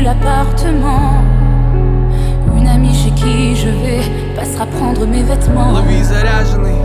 l'appartement. Une amie chez qui je vais passera prendre mes vêtements. Лови заряженный.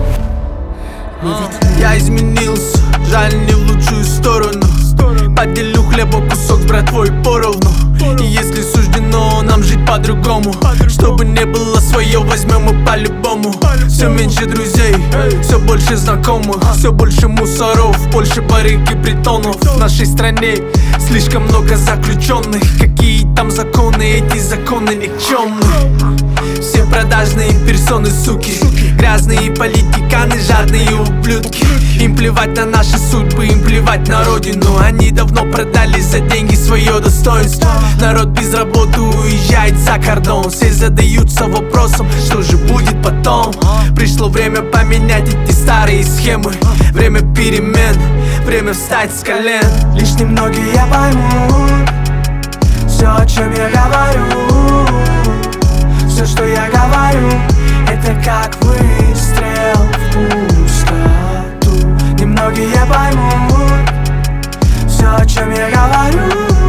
Я изменился, жаль, не в лучшую сторону. Поделю хлеба кусок с братвой поровну. И если суждено нам жить по-другому, чтобы не было свое, возьмем мы по-любому. Все меньше друзей, все больше знакомых, все больше мусоров, больше барыг и притонов. В нашей стране слишком много заключенных. Какие там законы, эти законы никчемны. Все продажные персоны, суки, грязные политиканы, жадные ублюдки. Им плевать на наши судьбы, им плевать на родину. Они давно продали за деньги свое достоинство. Народ без работы уезжает за кордон. Все задаются вопросом, что же будет потом. Пришло время поменять эти старые схемы. Время перемен, время встать с колен. Лишь немногие поймут все, о чем я говорю. Все, что я говорю, это как выстрел в пустоту. Немногие поймут все, о чем я говорю.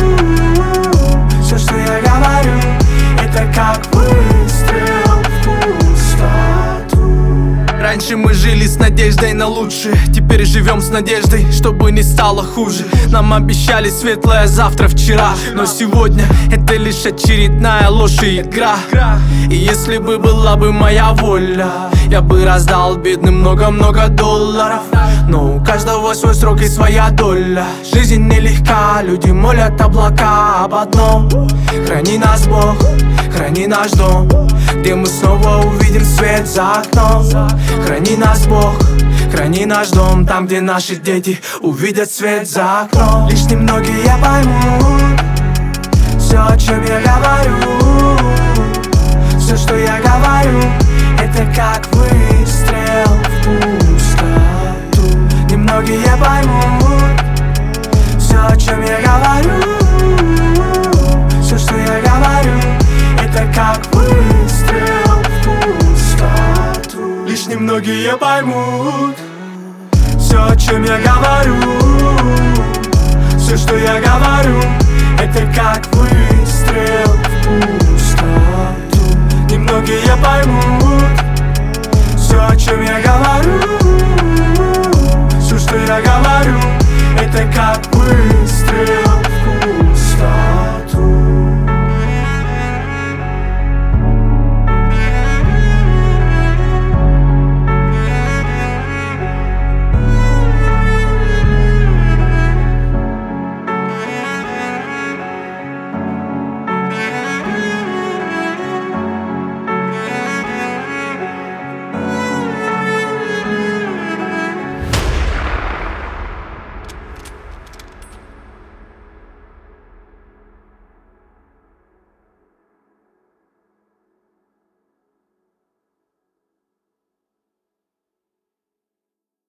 Все, что я говорю, это как выстрел в пустоту. Раньше мы жили с надеждой на лучшее, теперь живем с надеждой, чтобы не стало хуже. Нам обещали светлое завтра вчера, но сегодня это лишь очередная ложь и игра. И если бы была бы моя воля, я бы раздал бедным много-много долларов. Но у каждого свой срок и своя доля. Жизнь нелегка, люди молят облака об одном: храни нас Бог, храни наш дом, где мы снова увидим свет за окном. Храни нас Бог, храни наш дом, там, где наши дети увидят свет за окном. Лишь немногие поймут все, о чем я говорю. Все, что я говорю, это как выстрел в пустоту. Немногие поймут все, о чем я говорю. Все, что я говорю, это как выстрел в пустоту. Лишь немногие поймут все, о чем я говорю. Все, что я говорю, это как выстрел в пустоту. Немногие поймут все, о чем я говорю. Все, что я говорю, это как выстрел